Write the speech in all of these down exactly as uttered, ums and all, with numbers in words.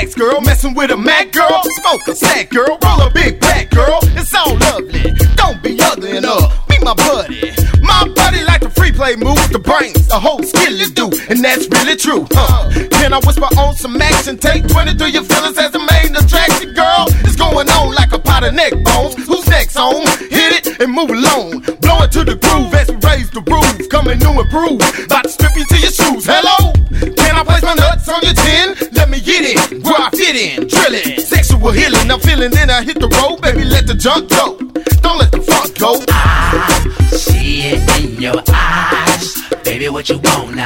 relax, girl. Messing with a Mac, girl. Smoke a sack, girl. Roll a big pack, girl. It's all lovely. Don't be ugly enough. Be my buddy. My buddy like to free play, move the brains, the whole skill is due, and that's really true. Huh? Can I whisper on some action? Take twenty through your feelings as the main attraction, girl. It's going on like a pot of neck bones. Who's next on? Hit it and move along. Blow it to the groove as we raise the roof. Coming new and prove. About to strip you to your shoes. Hello? Can I place my nuts on your chin? Let me get in, where I fit in. Drilling, sexual healing. I'm feeling, then I hit the road. Baby, let the junk go. Don't let the funk go. I see it in your eyes. Baby, what you wanna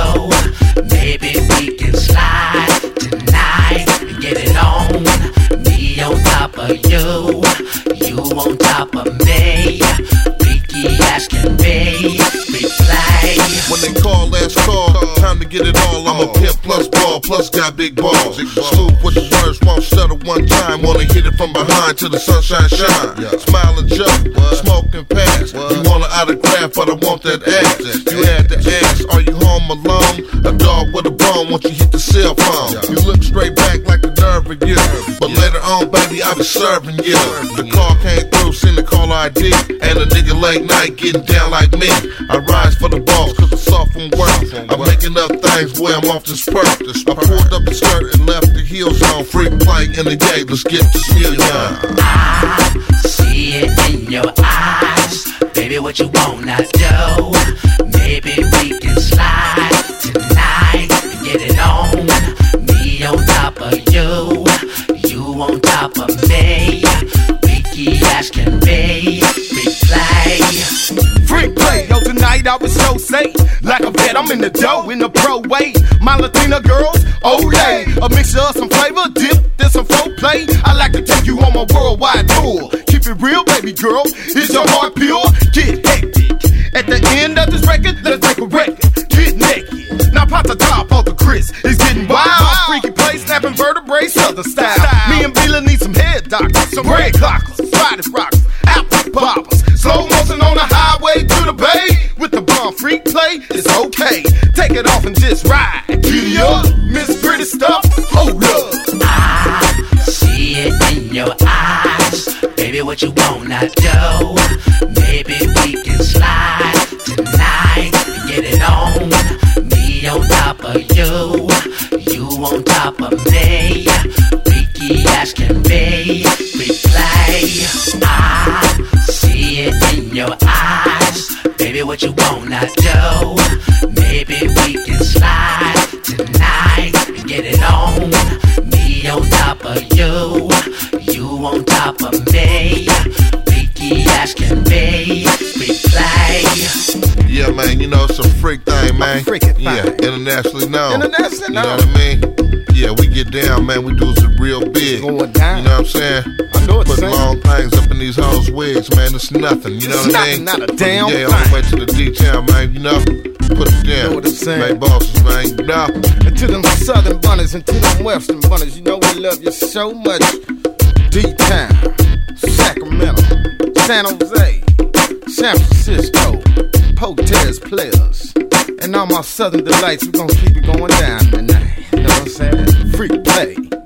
do? Maybe we can slide tonight and get it on. Me on top of you, you on top of me. Freaky ass can be, we play. When they call, last call, time to get it all on. I'm a pimp plus ball, plus got big balls. Smooth with the words, won't stutter one time. Wanna hit it from behind till the sunshine shine. Smile and joke, smoke and pass. You want an autograph, but I want that ass. You had to ask, are you home alone? A dog with a bone, once you hit the cell phone. You look straight back like the nerve of you. But later on, baby, I be serving you. The call came through, seen the call I D. And a nigga late night getting down like me. I rise for the boss, cause I'm soft from work. I'm making up things where I'm off this perk. I pulled up the skirt and left the heels on. Free play in the gate, let's get this million. I see it in your eyes. Baby, what you wanna do? Maybe we can slide tonight and get it on. Me on top of you, you on top of me. Freaky ass can be, free play. Free play, yo, tonight I was so safe. Like a vet, I'm in the dough, in the pro way. My Latina girls, Olay. A mixture of some flavor, dip, then some folk play. I like to take you on my worldwide tour. Keep it real, baby girl. Is your heart pure? Get hectic. At the end of this record, let's take a record. Get naked. Now pop the top off the Chris. It's getting wild. Freaky play, snapping vertebrae, southern style. Me and Bila need some head doctors, some red clockers, body rockers, apple poppers. Slow motion on the highway to the bay. With the bomb freak play, it's okay. Take it off and just ride. Giddy up, Miss Pretty Stuff, hold up. I see it in your eyes. Baby, what you wanna do? Maybe we can slide tonight and get it on. Me on top of you, you on top of me. Freaky ass can be, free play. I see it in your eyes. Baby, what you wanna do? Maybe we can slide tonight and get it on. Me on top of you, you on top of me. Freaky ass can be, free play. Yeah, man, you know, it's a freak thing, man. Yeah, internationally known. Internationally known. You know what I mean? Yeah, we get down, man. We do it real big. Going down. You know what I'm saying? I know it's Putting long things up in these hoes' wigs, man. It's nothing. You know it's what I mean? Not a damn yeah, thing. all the way to the D-town, man. You know? Put it down. You know what I'm saying? Make bosses, man. You know? And to them southern bunnies and to them western bunnies, you know we love you so much. D-town, Sacramento, San Jose, San Francisco, Potez players, and all my southern delights. We're gonna keep it going down tonight. You know what I'm saying? Freak play.